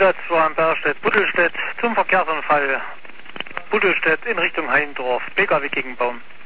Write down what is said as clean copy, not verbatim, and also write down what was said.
Einsatz war in Bergstedt-Buddelstedt zum Verkehrsunfall Buddelstedt in Richtung Heindorf, PKW gegen Baum.